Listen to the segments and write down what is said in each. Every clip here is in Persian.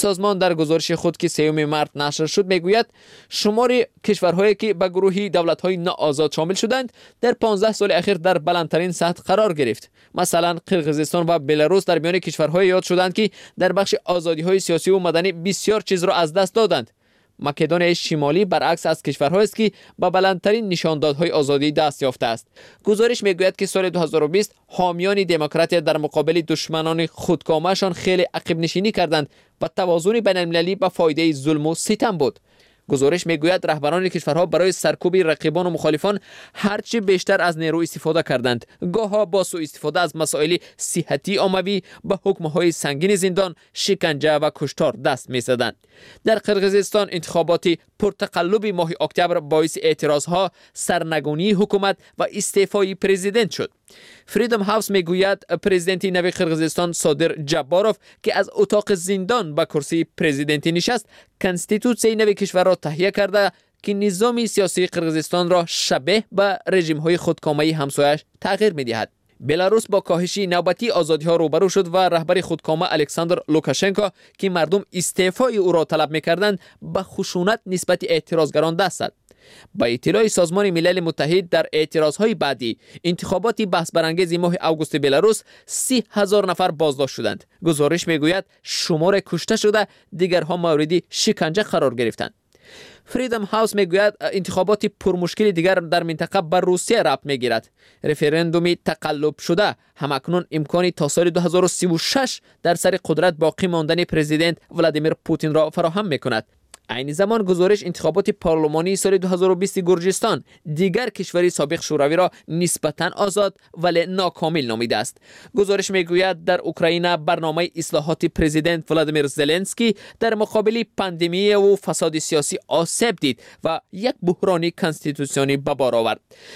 سازمان در گزارش خود که 3 مارس نشر شد میگوید شمار کشورهایی که به گروهی دولت‌های ناآزاد شامل شدند در 15 سال اخیر در بلندترین سطح قرار گرفت. مثلا قرقیزستان و بلاروس در میان کشورهای یاد شدند که در بخش آزادی‌های سیاسی و مدنی بسیار چیز را از دست دادند. مکدونیای شمالی برعکس از کشورهایی است که با بلندترین نشاندادهای آزادی دست یافته است. گزارش میگوید که سال 2020 حامیان دموکراسی در مقابل دشمنان خودکامه‌شان خیلی عقب نشینی کردند و توازن بین‌المللی به فایده ظلم و ستم بود. گزارش میگوید رهبران کشورها برای سرکوب رقیبان و مخالفان هرچی بیشتر از نیرو استفاده کردند. گاه‌ها با سوء استفاده از مسائل صحتی عمومی به حکم‌های سنگین زندان، شکنجه و کشتار دست می‌زدند. در قرقیزستان انتخابات پرتقلب ماه اکتبر باعث اعتراضها، سرنگونی حکومت و استعفای پرزیدنت شد. فریدم هاوس میگوید پرزیدنت نو قرقیزستان صادر جباروف که از اتاق زندان به کرسی پرزیدنتی نشست، کنستیتوسیون نو کشور را تهیه کرده که نظام سیاسی قرقیزستان را شبیه به رژیم‌های خودکامه همسایه‌اش تغییر می‌دهد. بلاروس با کاهش نوبتی آزادی‌ها روبرو شد و رهبر خودکامه الکساندر لوکاشنکو که مردم استعفای او را طلب می‌کردند به خشونت نسبت اعتراضگران دست زد. با اطلاع سازمان ملل متحد در اعتراضهای بعدی انتخابات بحث برانگیز ماه اوگوست بلاروس 30,000 نفر بازداشت شدند. گزارش میگوید شمار کشته شده دیگرها مورد شکنجه قرار گرفتند. فریدم هاوس میگوید انتخابات پرمشکل دیگر در منطقه بر روسیه ربط میگیرد. رفراندوم تقلب شده همکنون امکانی تا سال 2036 در سر قدرت باقی ماندن پرزیدنت ولادیمیر پوتین را فراهم میکند. این زمان گزارش انتخابات پارلمانی سال 2020 گرجستان دیگر کشوری سابق شوروی را نسبتاً آزاد ولی ناکامل نامیده است. گزارش میگوید در اوکراین برنامه اصلاحات پرزیدنت ولادیمیر زلنسکی در مقابل پاندمی و فساد سیاسی آسیب دید و یک بحران کنستیتوسیونی به بار آورد.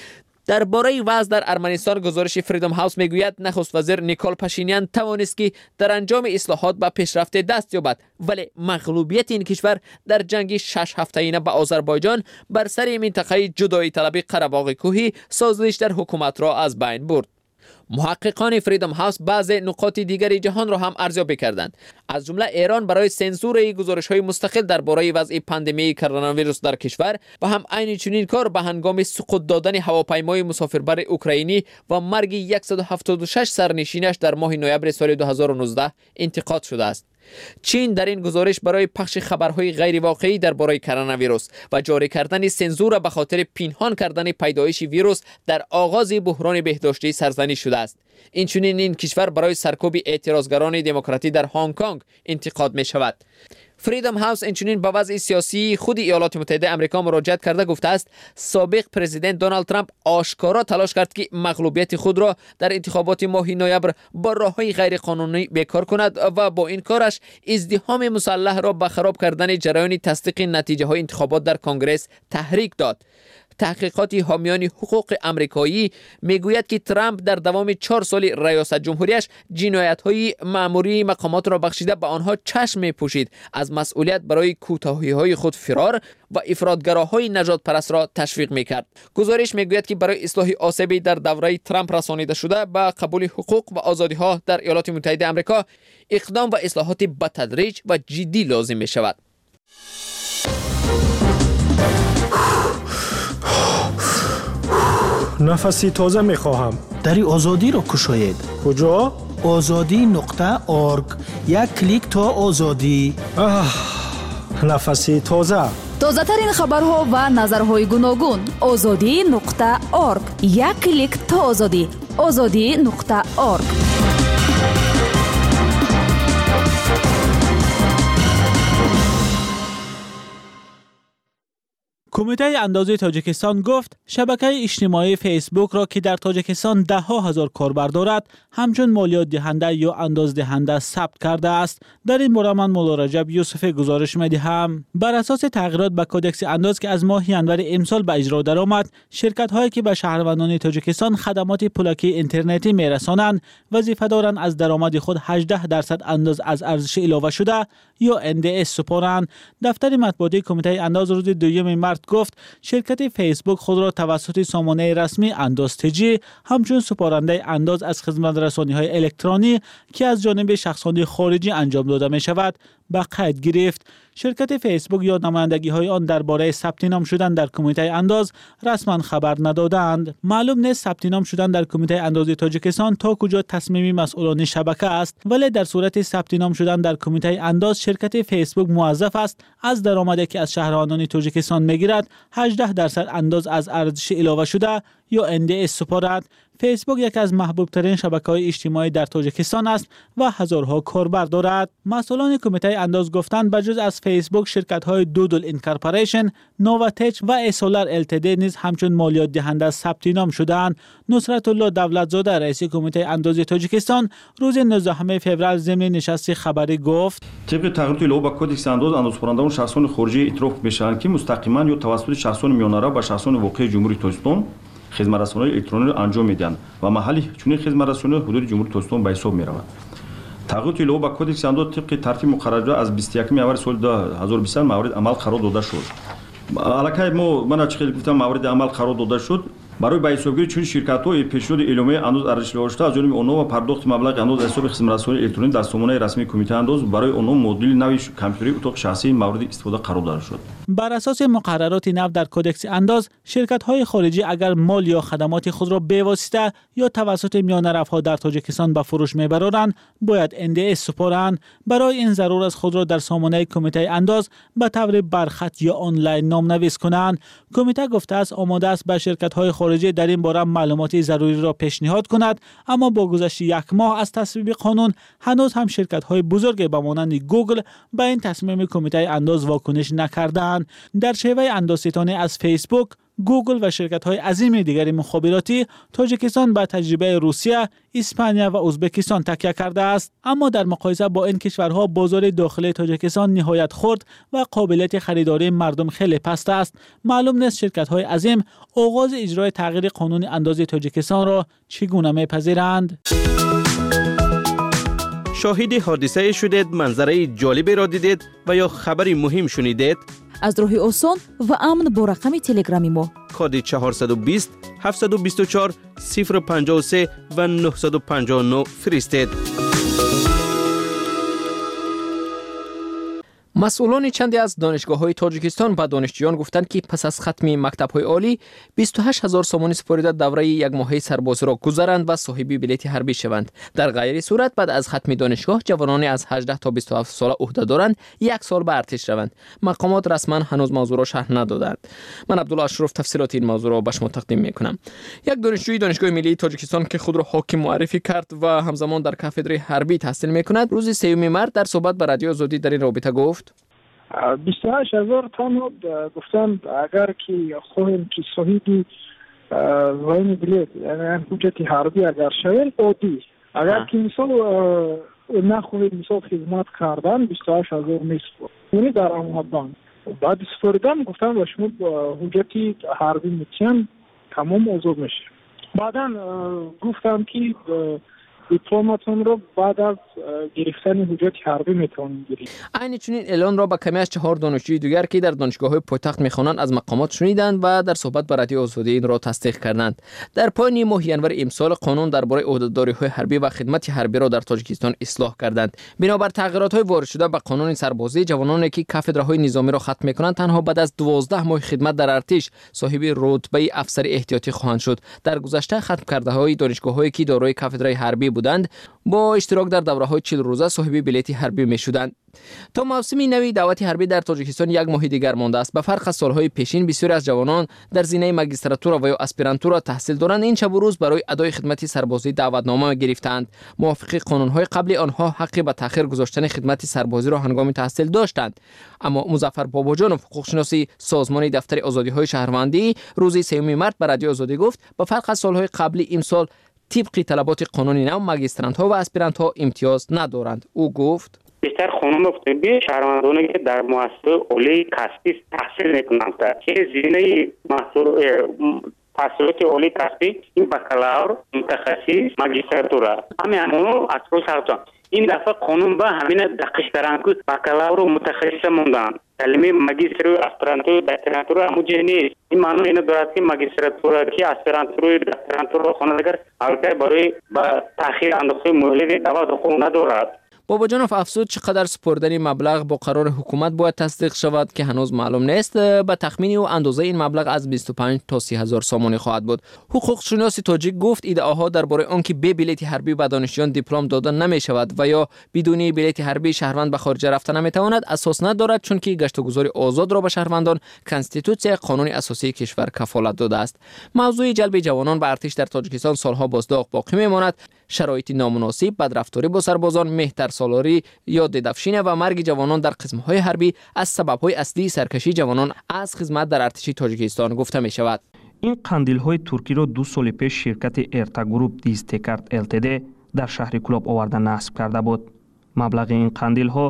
درباره وضع در ارمنستان گزارش فریدم هاوس میگوید نخست وزیر نیکول پاشینیان توانست که در انجام اصلاحات به پیشرفت دست یابد، ولی مغلوبیت این کشور در جنگ 6 هفته‌ای با آذربایجان بر سر منطقه جدایی طلب قره‌باغ کوهی سازش در حکومت را از بین برد. محققان فریدم هاوس بعض نقاط دیگر جهان را هم ارزیابی کردند. از جمله ایران برای سانسور گزارش‌های مستقل درباره وضع پاندمی کرونا ویروس در کشور و هم عین چنین کار به هنگام سقوط دادن هواپیمای مسافربر اوکراینی و مرگ 176 سرنشینش در ماه نوامبر سال 2019 انتقاد شده است. چین در این گزارش برای پخش خبرهای غیر واقعی درباره کرونا ویروس و جاری کردن سانسور به خاطر پنهان کردن پیدایش ویروس در آغاز بحران بهداشتی سرزنش شده است. اینچنین این کشور برای سرکوب اعتراضگران دموکراتی در هنگ کنگ انتقاد می شود. فریدم هاوس اینچنین به وضع سیاسی خود ایالات متحده آمریکا مراجعه کرده گفته است سابق پرزیدنت دونالد ترامپ آشکارا تلاش کرد که مغلوبیت خود را در انتخابات ماه نوامبر با راه‌های غیر قانونی بیکار کند و با این کارش ازدحام مسلح را به خراب کردن جریان تصدیق نتیجه های انتخابات در کنگره تحریک داد. تحقیقات حامیان حقوق آمریکایی میگوید که ترامپ در دوام 4 سال ریاست جمهوریش جنایت‌های مأموری مقامات را بخشیده به آنها چشم می‌پوشید، از مسئولیت برای کوتاهی‌های خود فرار و افراطگراهای نجات پرست را تشویق می‌کرد. گزارش میگوید که برای اصلاح آسیبی در دوره ترامپ رسانیده شده به قبول حقوق و آزادی‌ها در ایالات متحده آمریکا اقدام و اصلاحات به تدریج و جدی لازم می‌شود. نفسی تازه میخواهم. دری آزادی را کشاید. کجا؟ azadi.org. یک کلیک تا آزادی. نفسی تازه. تازه ترین خبرها و نظرهای گوناگون. azadi.org. یک کلیک تا آزادی. azadi.org. کمیته اندازه تاجیکستان گفت شبکه اجتماعی فیسبوک را که در تاجیکستان 10,000 کاربر دارد همچون مالیات دهنده یا اندازدهنده ثبت کرده است. در این باره من مولا رجب یوسف گزارش می‌دهم. بر اساس تغییرات به کدکس انداز که از ماه ینور امسال به اجرا درآمد، شرکت هایی که به شهروندان تاجیکستان خدمات پلاکی اینترنتی میرسانند وظیفه دارند از درآمد خود 18% انداز از ارزش اضافه شده یا NDS سپارند. دفتر مطبوعاتی کمیته انداز روز 2 مارس گفت شرکت فیسبوک خود را توسط سامانه رسمی اندازتجی همچون سپارنده انداز از خدمت رسانی‌های الکترونی که از جانب شخصان خارجی انجام داده می شود به قید گرفت. شرکت فیسبوک یا نمایندگی‌های آن درباره ثبت نام شدن در کمیته انداز رسما خبر ندادند. معلوم نیست ثبت نام شدن در کمیته انداز تاجیکستان تا کجا تصمیم مسئولان شبکه است، ولی در صورت ثبت نام شدن در کمیته انداز شرکت فیسبوک موظف است از درآمدی که از شهروندان تاجیکستان میگیرد 18% انداز از ارزش علاوه شده یا NDS سپارد. فیسبوک یکی از محبوب ترین شبکه‌های اجتماعی در تاجیکستان است و هزارها کاربر دارد. مسئولان کمیته انداز گفتند بجز از فیسبوک شرکت‌های دودل اینکارپوریشن، نواتچ و ایسولار LTD نیز همچون مالیات دهنده ثبت نام شدند. نصرت الله دولتزاده رئیس کمیته انداز تاجیکستان روز 19 فوریه ضمن نشست خبری گفت: طبق تغییرات الهو با کدکس اندازپرندگان شخصان خارجی اعتراف میشوند که مستقیما یا توسط شخصان میانرو و شخصان واقعی جمهوری تاجیکستان خدمت‌رسانی الکترونیکی را انجام میدهند و محلی چنین خدمت‌رسانی حدود جمهوری تاجیکستان به حساب می‌رود. تغییرات الهو با کدکس انداز طبق ترتیب مقرر شده از 21 آوریل سال 2020 مورد عمل قرار داده شد. الکی من چه خیلی گفتم مورد عمل قرار داده شد برای به حسابگیری چون شرکت‌های پیشنهاد اعلامیه انداز ارزش داشته از جانب آنها و پرداخت مبلغ انداز حساب خدمت‌رسانی الکترونیکی در سامانه رسمی کمیته انداز برای آنها مدل نوی کامپیوتری اتاق شخصی مورد استفاده قرار داده شد. بر اساس مقررات نو در کدکس انداز شرکت‌های خارجی اگر مال یا خدمات خود را بواسطه یا توسط میانرف‌ها در تاجیکستان به فروش میبرند باید NDS سپارند. برای این ضرور از خود را در سامانه کمیته انداز به طور برخط یا آنلاین نام‌نویس کنند. کمیته گفته است آماده است به شرکت‌های خارجی در این باره معلومات ضروری را پیشنهاد کند، اما با گذشت یک ماه از تصویب قانون هنوز هم شرکت‌های بزرگ به مانند گوگل به این تصمیم کمیته انداز واکنش نکردند. در شیوه اندازستانی از فیسبوک، گوگل و شرکت‌های عظیم دیگر مخابراتی تاجیکستان به تجربه روسیه، اسپانیا و ازبکستان تکیه کرده است، اما در مقایسه با این کشورها بازار داخلی تاجیکستان نهایت خرد و قابلیت خریداری مردم خیلی پست است. معلوم نیست شرکت‌های عظیم آغاز اجرای تغییر قانون انداز تاجیکستان را چگونه می‌پذیرند. شاهد حادثه شدید، منظره جالبی را دیدید و یا خبری مهم شنیدید؟ از راهی آسان و امن با رقم تلگرامی ما کد 420 724 053 و 959 فرستید. مسئولان چندی از دانشگاه‌های تاجیکستان به دانشجویان گفتند که پس از ختم مکتب‌های عالی 28000 سومانی سپرده دوره یک ماهه سربازی را گذرند و صاحب بلیط حربی شوند. در غیر صورت بعد از ختم دانشگاه جوانانی از 18 تا 27 ساله عهده دارند یک سال به ارتش روند. مقامات رسما هنوز موضوع را شرح ندادند. من عبدالله اشرف تفصیلات این موضوع را به شما تقدیم می‌کنم. یک دانشجوی دانشگاه ملی تاجیکستان که خود را حاکم معرفی کرد و همزمان در کاتدرای حربی تحصیل می‌کند، روز 3 مارس در صحبت با رادیو آزادی در این رابطه گفت: 28000 تن گفتن اگر که خواهیم که صاحبی واین بلیت یعنی حجت حربی اگر شوید عادی، اگر که مثال نخواهید مثال خدمت کردن 28000 میسپر یعنی در آمدن بعد سپردن گفتن و شما حجت حربی میتین تمام آزاد میشه. بعدا گفتم که دیپلماتون رو بعد از گرفتن حجت حربی میتونید گیرید. عین چنین اعلان را با کمی از 4 دانشجوی دیگر که در دانشگاه‌های پایتخت میخوانند از مقامات شنیدند و در صحبت با رادیو آزادی این را تصدیق کردند. در پایان ماه ینور امسال قانون درباره عهده‌داری‌های حربی و خدمت حربی را در تاجیکستان اصلاح کردند. بنابر تغییرات‌های وارد شده به قانون سربازی، جوانانی که کاتدرهای نظامی را ختم می‌کنند تنها بعد از 12 ماه خدمت در ارتش صاحب رتبه افسر احتیاطی خواهند شد. در گذشته ختم کرده‌های دانشگاه‌هایی که دارای کاتدرای حربی بودند با اشتراک در دوره‌های 40 روزه صاحب بلیط حربی می‌شدند. تا موسم نوی دعوت حربی در تاجیکستان یک ماه دیگر مانده است. به فرق از سالهای پیشین بسیاری از جوانان در زینه ماجستراتورا و یا اسپیرانتورا تحصیل دارند این شب و روز برای ادای خدمت سربازی دعوتنامه گرفتند. موافق قانون‌های قبلی آنها حق به تأخیر گذاشتن خدمت سربازی را هنگام تحصیل داشتند، اما مظفر باباجانов حقوقشناسی سازمان دفتر آزادی‌های شهروندی روز 3 مارس به رادیو آزادی گفت به فرق از سالهای قبلی امسال طبق طلبات قانونی نو ماجسترانت‌ها و اسپیرانت‌ها امتیاز ندارند. او گفت بیشتر خانم طبی شهروندانی که در مؤسسه عالی کسبی تحصیل میکنند که زینه تحصیلات عالی کسبی این بکالور متخصص ماجستراتورا همه اصل شرطان این دفعه قانون با همین دقیق کردن که بکالور و متخصص موندن کلمه ماجستر و اسپیرانتور دکتراتورا مجنی این معنی اینه دارد که ماجستراتورا که اسپیرانتور و دکتراتورا خوانندگان البته برای با تأخیر اندازه مولد دعوت حقوق ندارد. باباجانوف افزود چقدر سپردن مبلغ با قرار حکومت باید تصدیق شود که هنوز معلوم نیست. به تخمین او اندازه این مبلغ از 25 تا 30 هزار سامانی خواهد بود. حقوق شناس تاجیک گفت ادعاها درباره آنکه بی بلیط حربی به دانشجویان دیپلم دادن نمی شود و یا بدون بلیط حربی شهروند به خارج رفتن نمی تواند اساس ندارد، چون که گشت و گذار آزاد را به شهروندان کنستیتوسیای قانون اساسی کشور کفالت داده است. موضوع جلب جوانان به ارتش در تاجیکستان سالها بازداغ باقی میماند. شرایط نامناسب، بدرفتاری با سربازان، مهتر سالاری یا ددفشین و مرگ جوانان در قسمت‌های حربی از سبب‌های اصلی سرکشی جوانان از خدمت در ارتش تاجیکستان گفته می شود. این قندیل‌های ترکی را 2 سال پیش شرکت ارتا گروپ دیستکارت LTD در شهر کلوب آورده نصب کرده بود. مبلغ این قندیل‌ها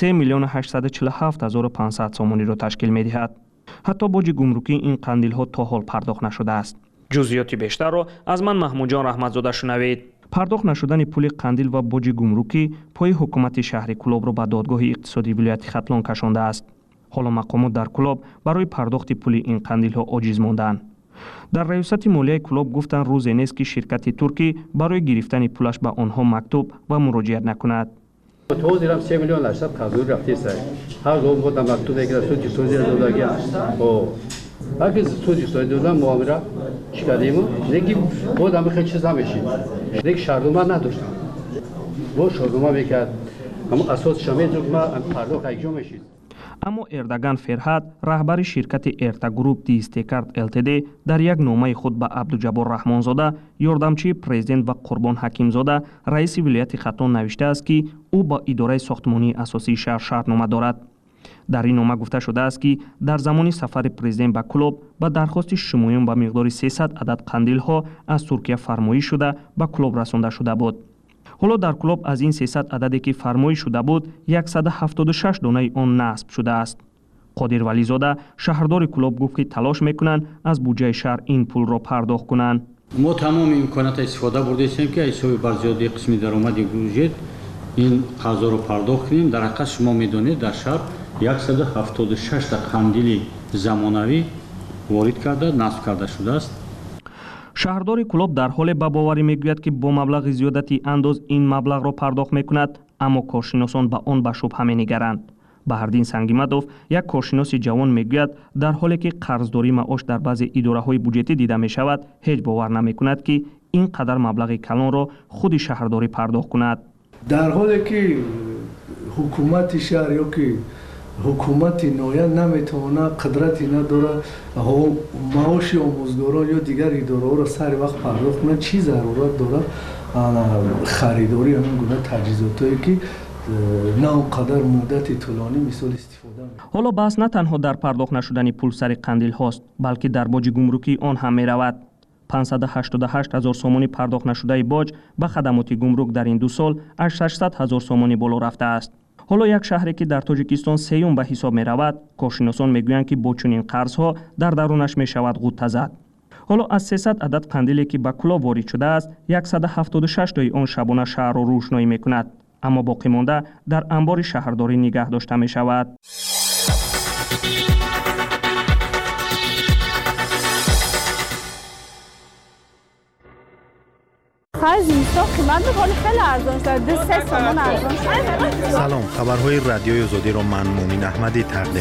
3,847,500 سامانی را تشکیل می‌دهد. حتی باج گمرکی این قندیل‌ها تا حال پرداخت نشده است. جزئیات بیشتر را از من محمود جان رحمتزاده شنوید. پرداخت نشدن پول قندیل و باج گمرکی پای حکومت شهر کلوب را به دادگاه اقتصادی ولایت ختلان کشانده است. حالا مقامات در کلوب برای پرداخت پول این قندیل‌ها عاجز ماندند. در ریاست مالیه کلوب گفتند روزی نیست که شرکت ترکی برای گرفتن پولش به آنها مکتوب و مراجعه نکند. تو دیرم 3 میلیون 800 قبول رفتی سر. هر گام بود مکتوب دیگر سوتی تو زیر دادگی است. او اگه سوتی تو دادن معامله چیکاریم؟ نگی بود هم خیلی چیزا میشید. دیگه شرطما نداشتم. و شرطما میکرد. اما اساس شما ما پرداخت انجام میشید. اما اردگان فرهاد رهبر شرکت ارتا گروپ دیستکارت LTD در یک نامه خود به عبدالجبار رحمانزاده یاردمچی پرزیدنت و قربان حکیمزاده رئیس ولایت ختلان نوشته است که او با اداره ساختمانی اساسی شهر شرطنامه دارد. در این نامه گفته شده است که در زمان سفر پرزیدنت به کلوب با درخواست شمایان به مقدار 300 عدد قندیل ها از ترکیه فرمایش شده به کلوب رسانده شده بود. حالا در کلوب از این 300 عددی که فرمایش شده بود 176 دانه آن نصب شده است. قادر ولیزاده شهردار کلوب گفت که تلاش میکنند از بودجه شهر این پول را پرداخت کنند. ما تمام امکانات استفاده برده هستیم که حساب بر زیادی قسمی درآمد بودجه این قضا را پرداخت کنیم. در حقیقت شما میدونید در شهر 176 تا قندیل زمانوی وارد کرده نصب کرده شده است. شهردار کلوب در حال به باوری میگوید که با مبلغ زیادتی انداز این مبلغ را پرداخت میکند، اما کارشناسان به آن به شبهه مینگرند. بهردین سنگیمدوف یک کارشناس جوان میگوید در حالی که قرضداری معاش در بعضی اداره‌های بودجتی دیده می شود، هیچ باور نمیکند که این قدر مبلغ کلان را خود شهرداری پرداخت کند. در حالی که حکومت شهر یا که حکومت نوین نمیتونه قدرتی نداره معاش آموزگاران یا دیگر اداره را سر وقت پرداخت کنه، چی ضرورت داره خریداری همین گونه تجهیزاتی که نه اونقدر مدت طولانی مثال استفاده میکنه. حالا بحث نه تنها در پرداخت نشدن پول سر قندیل هاست، بلکه در باج گمرکی آن هم میرود. 588,000 سامانی پرداخت نشده باج به خدمات گمرک در این 2 سال از 600,000 سامانی بالا رفته است. حالا یک شهری که در تاجیکستان سیوم به حساب می رود، کارشناسان میگویند که با چنین قرضها در درونش می شود غوطه زد. حالا از 300 عدد قندیلی که به کلوب وارد شده است، 176 تای آن شبانه شهر را روشنایی می کند، اما باقی مانده در انبار شهرداری نگه داشته می شود. سلام، خبرهای رادیوی آزادی را من مومن احمدی تقدیم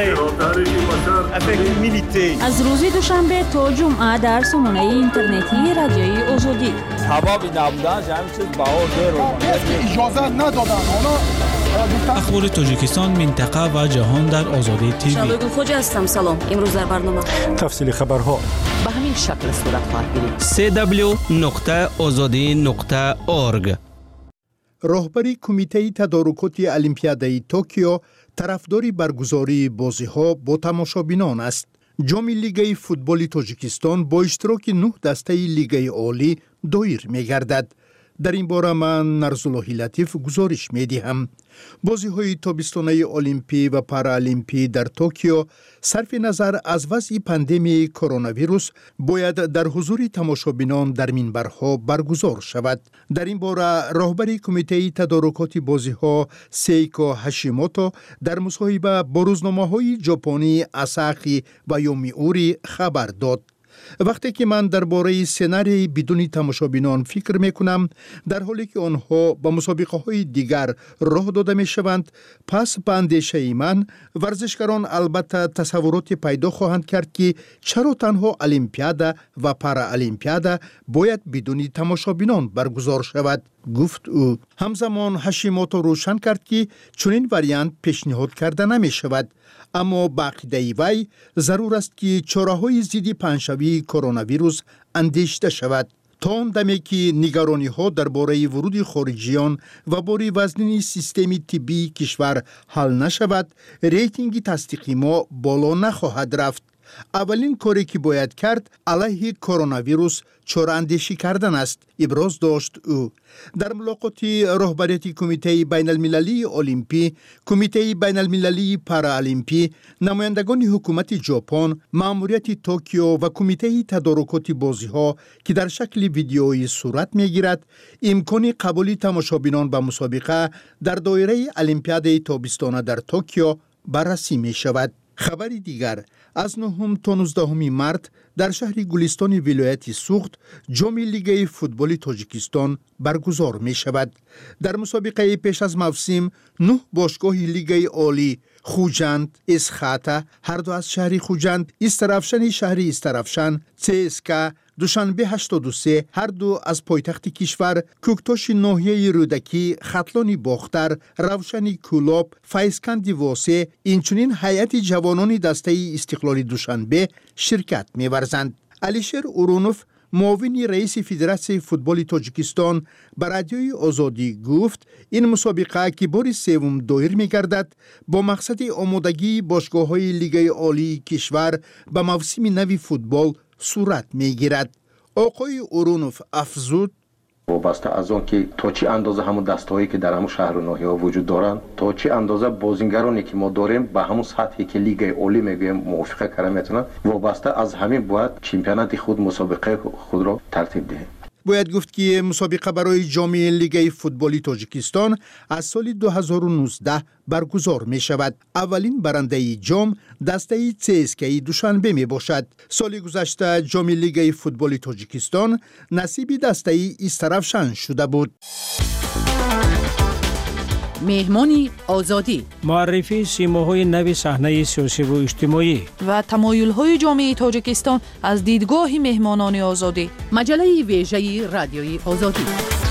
می‌کنم. از روز دوشنبه تا جمعه در سامانه اینترنتی رادیوی آزادی. حبابی نبودن جمعی چیز اجازه ندادن. اخبار تاجیکستان، منطقه و جهان در آزادی تیوی. شبگون خوجا هستم. سلام. امروز در برنامه تفصیل خبرها به همین شکل صورت خواهد گرفت. www.azadi.org. راهبری کمیته تدارکات المپیادای توکیو طرفداری برگزاری بازی‌ها با تماشابینان است. جام لیگ فوتبال تاجیکستان با اشتراک 9 دسته لیگ عالی دایر می‌گردد. در این باره من نرزاللهی لطیف گزارش می‌دهم. بازی‌های تابستانه المپی و پارالیمپی در توکیو صرف نظر از وضع پاندمی کرونا ویروس باید در حضور تماشابینان در منبرها برگزار شود. در این باره راهبر کمیته تدارکات بازی‌ها سیکو هاشیموتو در مصاحبه با روزنامه‌های ژاپنی آساهی و یومیوری خبر داد. وقتی که من درباره سناریوی بدون تماشابینان فکر میکنم، در حالی که آنها با مسابقه‌های دیگر راه داده میشوند، پس به اندیشه من ورزشکاران البته تصورات پیدا خواهند کرد که چرا تنها المپیادا و پارا المپیادا باید بدون تماشابینان برگزار شود، گفت او. همزمان هاشیموتو روشن کرد که چنین واریانت پیشنهاد کرده نمی شود، اما با عقیده وی ضرور است که چاره‌های ضد پنجشنبه کرونا ویروس اندیشیده شود. تا آن دمی که نگرانی ها درباره ورود خارجیان و باری وزنی سیستم طبی کشور حل نشود، ریتینگ تصدیقی ما بالا نخواهد رفت. اولین کاری که باید کرد علیه کرونا ویروس چاره‌اندیشی کردن است، ابراز داشت او. در ملاقات رهبریت کمیته بین المللی المپی، کمیته بین المللی پارا المپی، نمایندگان حکومت ژاپن، مأموریت توکیو و کمیته تدارکات بازی‌ها که در شکل ویدیویی صورت می‌گیرد، امکان قبول تماشابینان به مسابقه در دایره المپیاد تابستانه در توکیو بررسی می‌شود. خبری دیگر، از 9 تا 19 مارس در شهر گلستان ولایت سوخت جام لیگ فوتبال تاجیکستان برگزار می شود. در مسابقه پیش از موسم 9 باشگاه لیگ عالی خوجند، اسخاتا هر دو از شهر خوجند، استرافشن شهر استرافشن، CSKA دوشنبه 83 هر دو از پایتخت کشور، کوکتاش ناحیه رودکی، خطلان باختر، روشن کولاب، فیضکند واسه، اینچنین هیئت جوانان دسته استقلال دوشنبه شرکت می‌ورزند. علیشیر اورونوف، معاون رئیس فدراسیون فوتبال تاجیکستان، به رادیوی آزادی گفت این مسابقه که بار سوم دایر می‌گردد با مقصد آمادگی باشگاه‌های لیگ عالی کشور به موسم نو فوتبال صورت می‌گیرد. آقای اورونوف افزود: وابسته از آن که تا چه اندازه همون دستهایی که در همون شهر و ناحیه‌ها وجود دارند، تا چه اندازه بازیگرانی که ما داریم به همون سطحی که لیگ عالی میگویم موافقه کردن میتونن، وابسته از همین باید چمپیونات خود مسابقه خود را ترتیب دهیم. باید گفت که مسابقه برای جام لیگ فوتبال تاجیکستان از سال 2019 برگزار می شود. اولین برنده جام دسته CSKA دوشنبه می باشد. سال گذشته جام لیگ فوتبال تاجیکستان نصیب دسته استرافشن شده بود. مهمانی آزادی، معرفی سیماهای نو صحنه سیاسی و اجتماعی و تمایل‌های جامعه تاجیکستان از دیدگاه مهمانان آزادی. مجله ویژه رادیوی آزادی.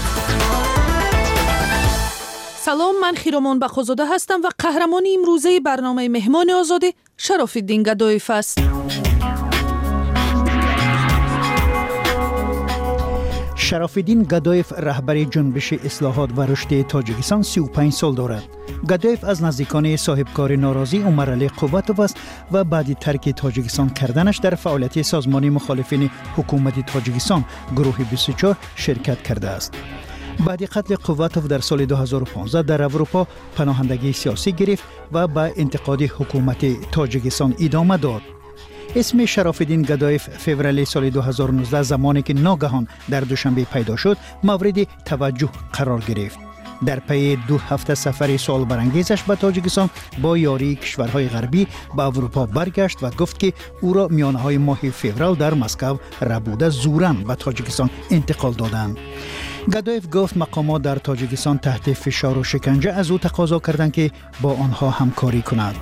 سلام، من خیرامان بخوزاده هستم و قهرمان امروزه برنامه مهمان آزادی شراف‌الدین گدایف است. شراف‌الدین گدایف رهبر جنبش اصلاحات و رشد تاجیکستان 35 سال دارد. گدایف از نزدیکان صاحبکار ناراضی عمر علی قوتوف است و بعد ترک تاجیکستان کردنش در فعالیت سازمان مخالفین حکومت تاجیکستان گروه 24 شرکت کرده است. بعد قتل قوتوف در سال 2015 در اروپا پناهندگی سیاسی گرفت و به انتقاد حکومت تاجیکستان ادامه داد. اسم شراف‌الدین گدایف فوریه سال 2019 زمانی که ناگهان در دوشنبه پیدا شد مورد توجه قرار گرفت. در پی 2 هفته سفر سوال برانگیزش به تاجیکستان با یاری کشورهای غربی به اروپا برگشت و گفت که او را میانه‌های ماه فوریه در مسکو ربوده زوراً به تاجیکستان انتقال دادند. گدایف گفت مقامات در تاجیکستان تحت فشار و شکنجه از او تقاضا کردند که با آنها همکاری کند.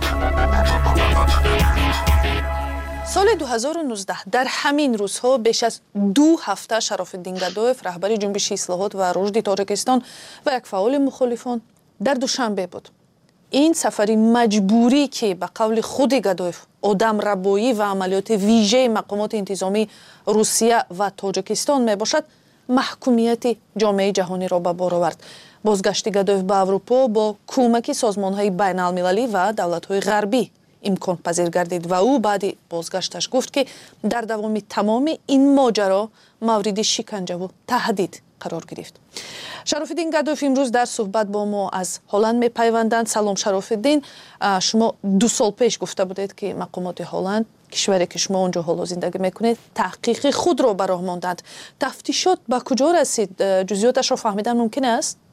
سال 2019 در همین روزها بیش از 2 هفته شراف‌الدین گدایف رهبر جنبش اصلاحات و رشد تاجیکستان و یک فعال مخالفان در دوشنبه بود. این سفری مجبوری که به قول خود گدایف آدم ربایی و عملیات ویژه مقامات انتظامی روسیه و تاجیکستان می باشد، محکومیت جامعه جهانی را به بار آورد. بازگشت گدایف به اروپا با کمک سازمان‌های بین‌المللی و دولت‌های غربی امکان پذیر گردید و او بعد بازگشتش گفت که در دوام تمام این ماجرا مورد شکنجه و تهدید قرار گرفت. شراف‌الدین گدایف امروز در صحبت با ما از هلند میپیوندند. سلام شراف‌الدین، شما 2 سال پیش گفته بودید که مقامات هلند، کشوری که شما اونجا حالا زندگی میکنید، تحقیق خود را به راه ماندند. تفتیشات به کجا رسید؟ جزئیاتش را فهمیدن ممکن است؟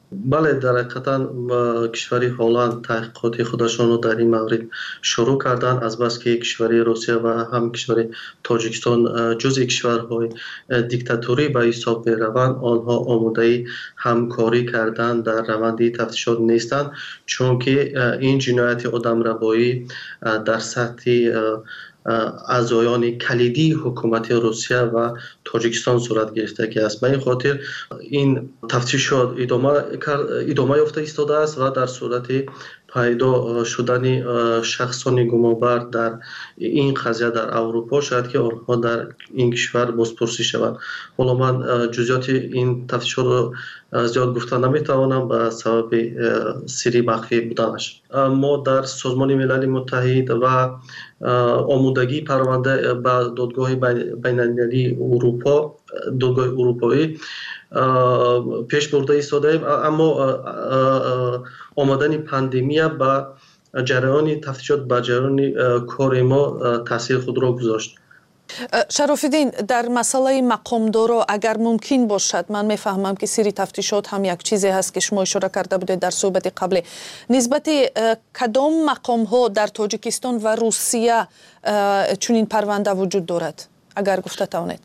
بله در حقیقتا کشوری هلند تحقیقات خودشان رو در این مورد شروع کردن از بس که کشوری روسیه و هم کشوری تاجیکستان جزء کشورهای دیکتاتوری به حساب میروند آنها آماده همکاری کردن در روند تفتیشات نیستند چون که این جنایت آدمربایی در سطح اعضایان کلیدی حکومت روسیه و تاجیکستان صورت گرفته است. به این خاطر این تفتیشات ادامه یافته ایستاده است و در صورت پیدا شدن شخصان گمانبر در این قضیه در اروپا شاید که آنها در این کشور بازپرسی شوند. حالا من جزئیات این تفتیشات رو زیاد گفتن نمیتوانم به سبب سری مخفی بودنش. ما در سازمان ملل متحد و آمادگی پرونده به دادگاه بین‌المللی اروپا، دادگاه اروپایی پیش برده ایستادیم، اما آمدن پاندمی به جریان تفتیشات به جریان کار ما تاثیر خود را گذاشت. شرافالدین، در مسئله مقامدارا اگر ممکن باشد، من میفهمم که سری تفتیشات هم یک چیزی هست که شما اشاره کرده بودید در صحبت قبلی، نسبت کدام مقام ها در تاجیکستان و روسیه چنین پرونده وجود دارد اگر گفته توانید؟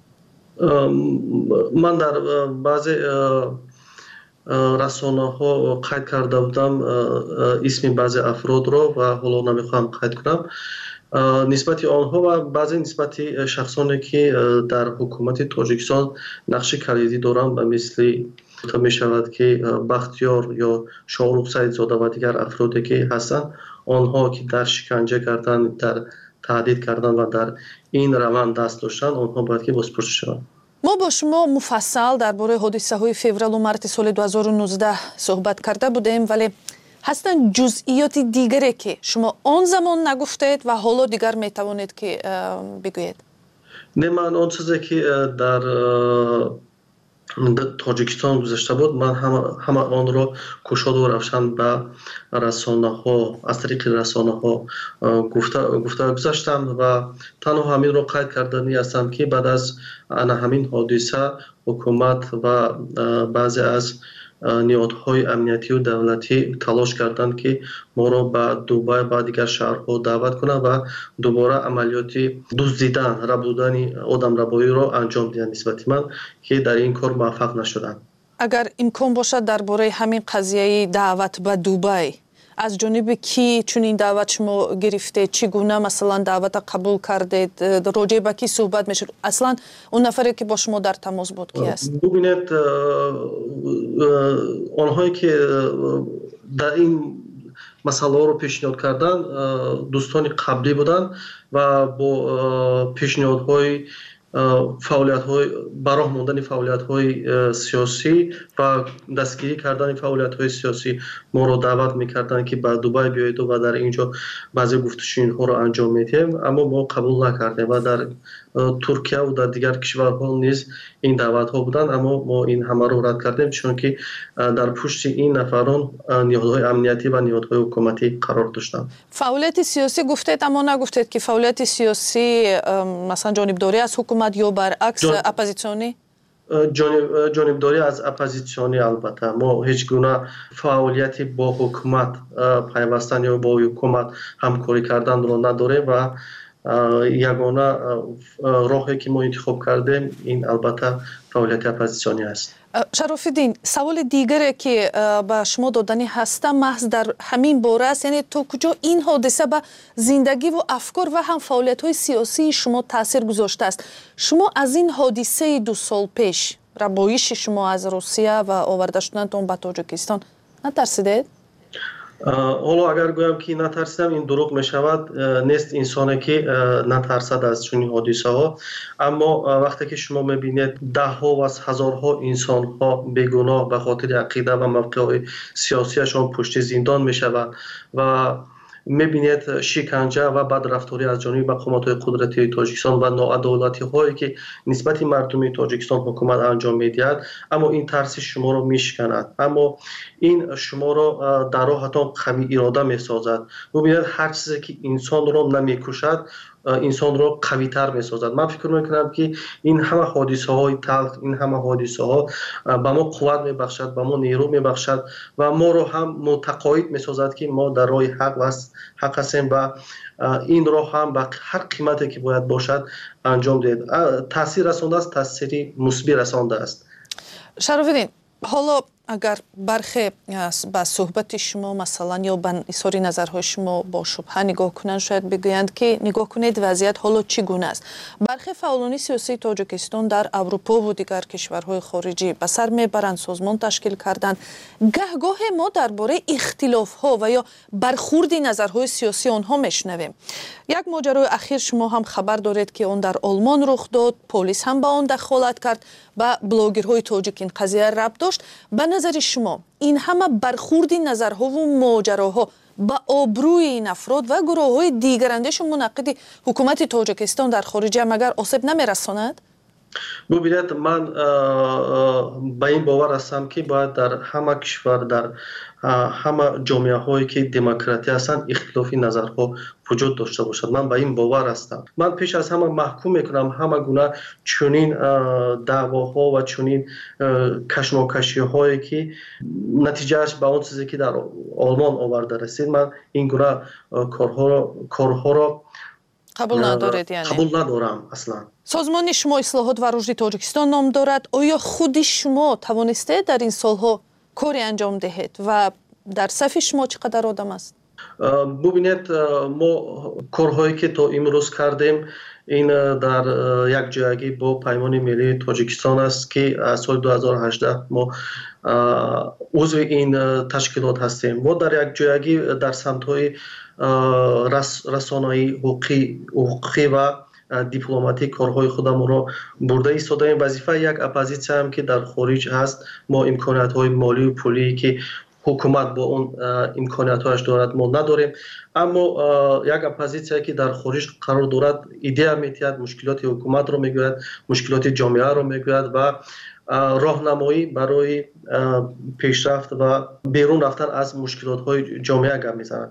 من در بعضی رسانه ها قید کرده بودم اسم بعضی افراد را و حالا نمیخوام قید کنم. نسبت آنها و بعضی نسبت شخصانی که در حکومت تاجیکستان نقش کلیدی دارند و مثل می شود که بختیار یا شاهرخ سعیدزاده و دیگر افرادی که هستند، آنها که در شکنجه کردن، در تهدید کردن و در این روند دست داشتن، آنها باید که بازپرسی شوند. ما با شما مفصل درباره حادثه های فوریه و مارس سال 2019 صحبت کرده بودیم، ولی هستن جزئیات دیگری که شما آن زمان نگفتید و حالا دیگر میتوانید که بگویید؟ نه، من آن چیزی که در تاجیکستان گذشته بود من همه آن را گشاد و روشن به رسانه ها، از طریق رسانه ها گفته گذاشتم و تنها همین را قید کردنی هستم که بعد از همین حادثه حکومت و بعضی از نهادهای امنیتی و دولتی تلاش کردند که ما را به دوبای و دیگر شهرها دعوت کنند و دوباره عملیات دزدیدن، ربودن آدمربایی را انجام دهند نسبت من که در این کار موفق نشدند. اگر امکان باشد درباره همین قضیه دعوت به دوبای از جانب کی چنین دعوت شما گرفته، چگونه مثلا دعوت قبول کردید، راجع به کی صحبت میشد، اصلا اون نفری که با شما در تماس بود کی است؟ ببینید، آنهایی که در این مسئله رو پیشنهاد کردن دوستان قبلی بودند و با پیشنهادهای فعالیت‌های براه ماندن فعالیت‌های سیاسی و دستگیری کردن فعالیت‌های سیاسی ما رو دعوت می‌کردند که به دبی بیایید و در اینجا بعضی گفتگوها رو انجام میدیم، اما ما قبول نکردیم و در ترکیه و در دیگر کشورها نیز این دعوت‌ها بودند، اما ما این همه رو رد کردیم چون که در پشت این نفران نهادهای امنیتی و نهادهای حکومتی قرار داشتند. فعالیت سیاسی گفتید اما نگفتید که فعالیت سیاسی مثلا جانبداری از حکومت یا برعکس اپوزیسیونی؟ جانبداری از اپوزیسیونی. البته ما هیچ گونه فعالیت با حکومت پیوستن یا با حکومت همکاری کردن رو نداریم و یگانه راهی که ما انتخاب کردیم این البته فعالیت اپوزیسیونی است. شرافالدین، سوال دیگری که به شما دادنی هست محض در همین باره است، یعنی تا کجا این حادثه به زندگی و افکار و هم فعالیت‌های سیاسی شما تاثیر گذاشته است؟ شما از این حادثه 2 سال پیش، ربایش شما از روسیه و آورده شدنتون به تاجیکستان، نترسیدید؟ حالا اگر گویم که نترسیدم این دروغ می شود. نیست انسانی که نترسد از چنین حادثه ها، اما وقتی که شما می بینید ده ها و هزارها انسان ها بیگناه به خاطر عقیده و موقع سیاسیشان پشت زندان می شود و می‌بینید شکنجه و بدرفتاری از جانب مقامات قدرتی تاجیکستان و ناعدالتی هایی که نسبت مردم تاجیکستان حکومت انجام می‌دهد، اما این ترس شما را میشکند، اما این شما را در راهتان کمی اراده می‌سازد. ببینید هر چیزی که انسان را نمی‌کشد انسانро قوی‌تر می‌سازد. من فکر می‌کنم که این همه حادثه‌های تلخ، این همه حادثه‌ها به ما قوت می‌بخشد، به ما نیرو می‌بخشد و ما رو هم متقاعد می‌سازد که ما در راه حق هستیم و این راه هم به هر قیمتی که باید باشد انجام دهید. تاثیر رسانده است، تاثیری مثبت رسانده است. شراف‌الدین، حالا اگر برخی با صحبت شما مثلا یا به اظهار نظرهای شما با شبهه نگاه کنند، شاید بگویند که نگاه کنید وضعیت حالا چگونه است. برخی فعالان سیاسی تاجیکستان در اروپا و دیگر کشورهای خارجی به سر میبرند، سازمان تشکیل کردند. گهگاه ما درباره اختلاف‌ها و یا برخورد نظرهای سیاسی آنها میشنویم. یک ماجرای اخیر شما هم خبر دارید که اون در آلمان رخ داد، پلیس هم با آن دخالت کرد، با بلاگرهای تاجیک این قضیه ربط داشت. به نظر شما این همه برخورد نظرها و ماجراها با آبروی این افراد و گروه‌های دیگر اندیش منعقد حکومت تاجیکستان در خارج مگر آسیب نمی‌رساند؟ ببینید، من به این باور هستم که باید در همه کشور، در همه جامعه هایی که دموکراتی هستند اختلافی نظرها وجود داشته باشد. من به این باور هستم. من پیش از همه محکوم میکنم همه گونه چنین دعواها و چنین کشمکشی هایی که نتیجهش به اون چیزی که در آلمان آورده رسید، من این گونه کارها را قبول ندارید؟ یعنی قبول ندارم اصلا. سازمان شما اصلاحات و رشد تاجیکستان نام دارد. آیا خود شما توانسته در این سالها کاری انجام دهید و در صف شما چقدر آدم است؟ ببینید، ما کارهایی که تا امروز کردیم این در یک جایگی با پیمان ملی تاجیکستان است که از سال 2018 ما عضو این تشکیلات هستیم. ما در یک جایگی در سمت‌های رسانه‌ای، حقوقی و دیپلماتیک کارهای خودمون را برده ایستادیم. وظیفه یک اپوزیسیون هم که در خارج هست، ما امکانات‌های مالی و پولی که حکومت با اون امکانات‌هاش دارد ما نداریم، اما یک اپوزیسیون که در خارج قرار دارد ایده می‌تید، مشکلات حکومت رو میگوید، مشکلات جامعه رو میگوید و راهنمایی برای پیشرفت و بیرون رفتن از مشکلات‌های جامعه گپ می‌زنند.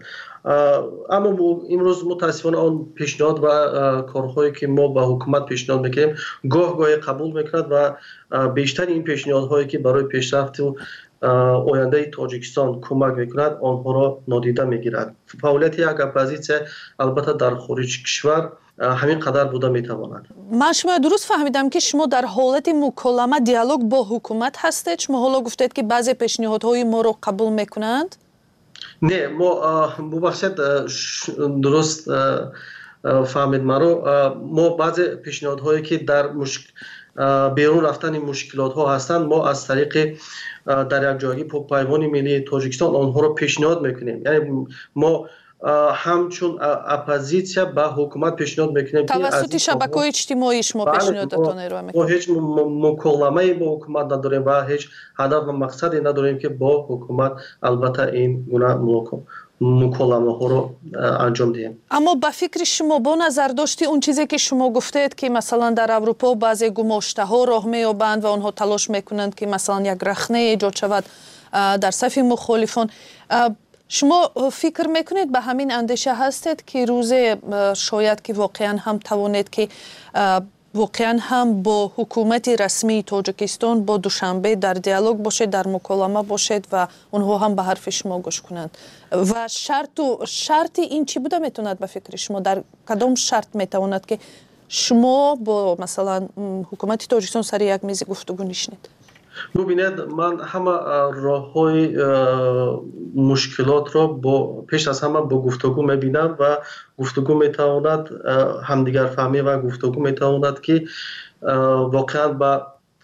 اما امروز متاسفانه آن پیشنهاد و کارهایی که ما با حکومت پیشنهاد میکنیم گاهی قبول میکند و بیشتر این پیشنهادهایی که برای پیشرفت و آینده تاجیکستان کمک میکند آنها را نادیده میگیرد. فعالیت یک اپوزیسیون البته در خارج کشور همین قدر بوده میتواند. من شما درست فهمیدم که شما در حالت مکالمه دیالوگ با حکومت هستید. شما حالا گفتید که بعضی پیشنهادهای ما رو قبول میکنند؟ نه، ما ببخشید درست فهمید مرا. ما بعضی پیشنهادهایی که در بیرون رفتن مشکلات ها هستند ما از طریق در یک جایی پیمان ملی تاجیکستان آنها را پیشنهاد میکنیم. یعنی ما همچون اپوزیسیون به حکومت پیشنهاد میکنیم که توسط شبکه‌های اجتماعی شما پیشنهاداتون ارائه میکنید. ما هیچ مکالمه‌ای با حکومت نداریم و هیچ هدف و مقصدی نداریم که با حکومت البته این گونه مکالمه ها رو انجام دهیم. اما به فکر شما با نظر داشتی اون چیزی که شما گفتید که مثلا در اروپا بعضی گماشته ها راه میابند و آنها تلاش میکنند که مثلا یک رخنه ایجاد شود در صف مخالفان، شما فکر میکنید به همین اندیشه هستید که روز شاید که واقعا هم توانید که واقعا هم با حکومت رسمی تاجیکستان با دوشنبه در دیالوگ باشید، در مکالمه باشید و اونها هم به حرف شما گوش کنند؟ و شرط این چی بوده میتوند به فکر شما؟ در کدام شرط میتواند که شما با مثلا حکومت تاجیکستان سر یک میز گفتگو نشینید؟ ببینید، من همه راه‌های مشکلات را پیش از همه با گفتگو می‌بینم و گفتگو می‌تواند همدیگر فهمی و گفتگو می‌تواند که واقعا به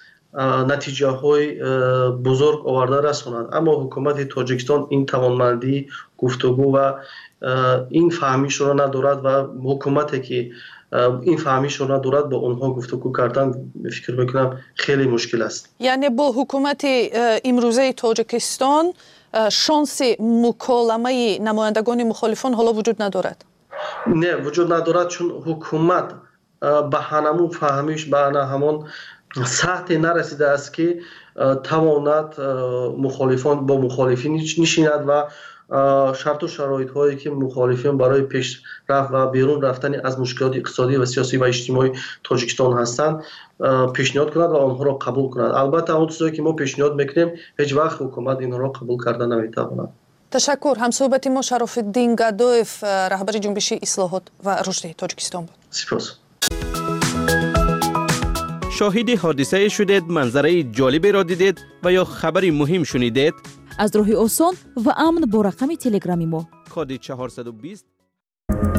نتیجه‌های بزرگ آورده رساند. اما حکومت تاجیکستان این توانمندی گفتگو و این فهمیش را ندارد و حکومتی که این فهمیش رو ندارد با اونها گفتگو کردن فکر میکنم خیلی مشکل است. یعنی با حکومت امروزه تاجیکستان شانس مکالمه نمایندگان مخالفان حالا وجود ندارد؟ نه، وجود ندارد، چون حکومت به همون فهمیش به همون سطح نرسیده است که تواند مخالفان با مخالفین نشیند و шарту шароитҳое ки мухолифин барои пешрафт ва берун рафтани аз мушкилоти иқтисодӣ ва сиёсӣ ва иҷтимоии Тоҷикистон ҳастанд пешниҳод кунад ва онҳоро қабул кунад. Албатта он чизое ки мо пешниҳод мекунем ҳеҷ вақт ҳукумат инҳоро қабул карда наметавонад. ташаккур. ҳамсӯҳбати мо Шарофиддин Гадоев, раҳбари ҷунбиши ислоҳот ва рушди Тоҷикистон буд. Сипос. شاهد حادثه شدید، منظره جالبی را دیدید و یا خبری مهم شنیدید؟ از راه آسان و امن با رقم تلگرامی ما کد 420